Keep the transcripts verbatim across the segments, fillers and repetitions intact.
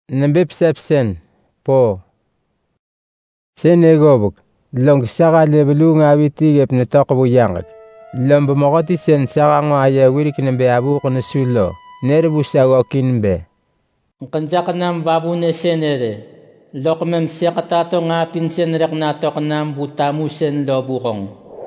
Nambe psepsen po. Sene gobuk long saga leblu ngawiti gep ne tokbu yangak. Lomb mogoti sen saga ngo aya wirik nembe abu kono sulo. Nerbu sago kinbe. Kanjaknam babu ne senere. Lokmem sekatato nga pinsen rek na toknam butamu sen loburong.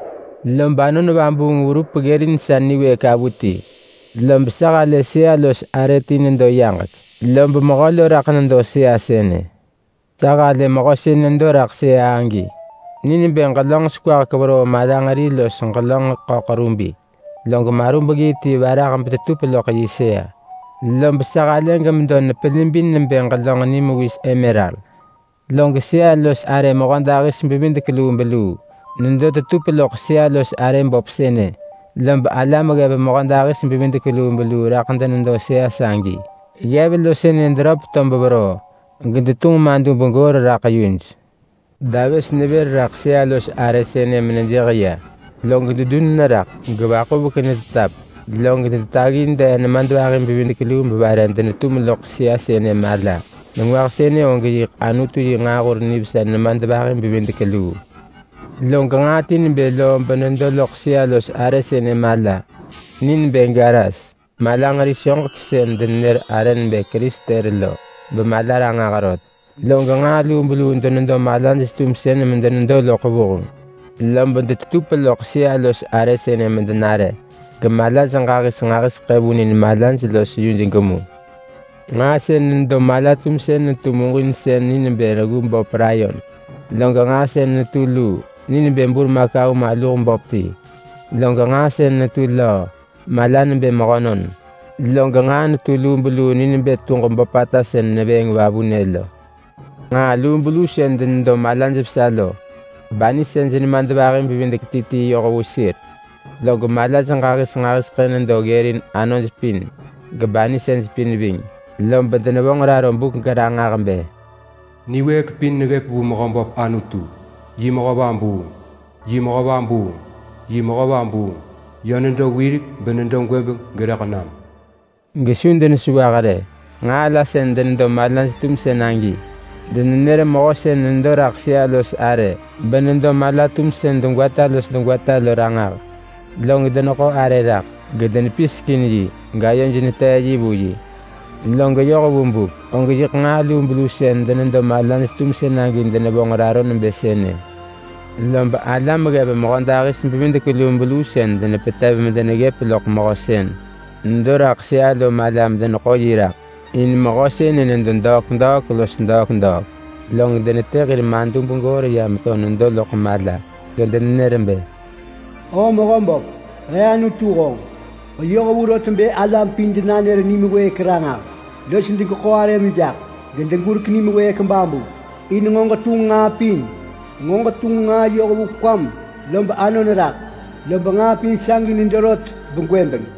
Lombano no bambu ngurup gerin sanniwe kabuti. Lomb saga le sea los aretin do yangak. Lomb mogolo raknando sea sene. Saga le mogosin ndo rak sea angi. Nini ben kalong skwa kabro madangari los kalong kokorumbi. Long marumbi ti barakam petupelo kayisea. Lomb saga lengam don pelimbin ben kalong nimuwis emerald. Long sea los are mogandagis bibind klumbelu. Nendo tetupelo sea los are bopsene. Lomb alamaga mogandagis bibind klumbelu rakandan ndo sea sangi. Yabelo sene drop tomboro. Gendetung mandu bongor rakayuns. Davis neber rak sea los are sene menenjeria. Long dudun narak gabako bukan tetap. Long tagin da mandu arim bibind klum baran dan tumlok sea sene mala. Nangwak sene ongi anutu ngagor nibsan mandu arim bibind klu. Long ngatin belo banendo lok sea los are sene mala. Nin bengaras. Malangari syong kisen denner aren be kristerlo. Bemalara ngagarot. Long ngalu bulu ndondo malan stum sen mendendo lokobong. Lomb de tupelok sea los are sene mendenare. Gemalan sangagis ngagis kabunin malan los yunjingemu. Nga sen ndo malatum sen tumungin sen nin beragum bop rayon. Long nga sen tulu nin bembur makau malum bopti. Long nga sen tulo malan be mogonon. Long nga tulu bulu nin be tungom bopata sen nebeng babunelo. Nga lumbulu sen ndo malan jipsalo. Bani sen jin mandabagin bibinde titi yoko usir. Long malan sangagis ngagis kenen dogerin anon spin. Gabani sen spin bing. Lom badana bong raron buk garanga gambe. Niwe kpin negep bu mogombop anutu. Yi mogobambu. Yi mogobambu. Yi mogobambu. Yonendo wirik benendo gwebeng gerakanam. Ngesun den suwagare. Ngala sen den do malan stum senangi. Den nere mogo sen ndo raksia los are. Benendo malatum sen dungwata los dungwata lorangar. Long denoko are rak. Geden piskin yi. Gayon jinita yi buji. Long yoko bumbu. Ong yik ngalu mbulu sen denendo malan stum senangi den bongoraro nembe sene. Lomba alam gebe mogondagis mbibinde kulumbulu sen den petabe mendene gep lok mogo sen. Ndorak sea lo malam den koyirak. In mogosen in den dok dok los dok dok. Long den tegir mandum bungor yam ton ndo lok mala. Genden nerembe. O mogombo, ayanu turong. O yogo burotembe alam pindinaner nimwe kranga. Losin dik ko are mi jak. Genden gur knimwe kambambu. In ngonga tunga pin. Ngonga tunga yogo kwam. Lomba anonerak. Lomba ngapin sangin ndorot bungwembeng.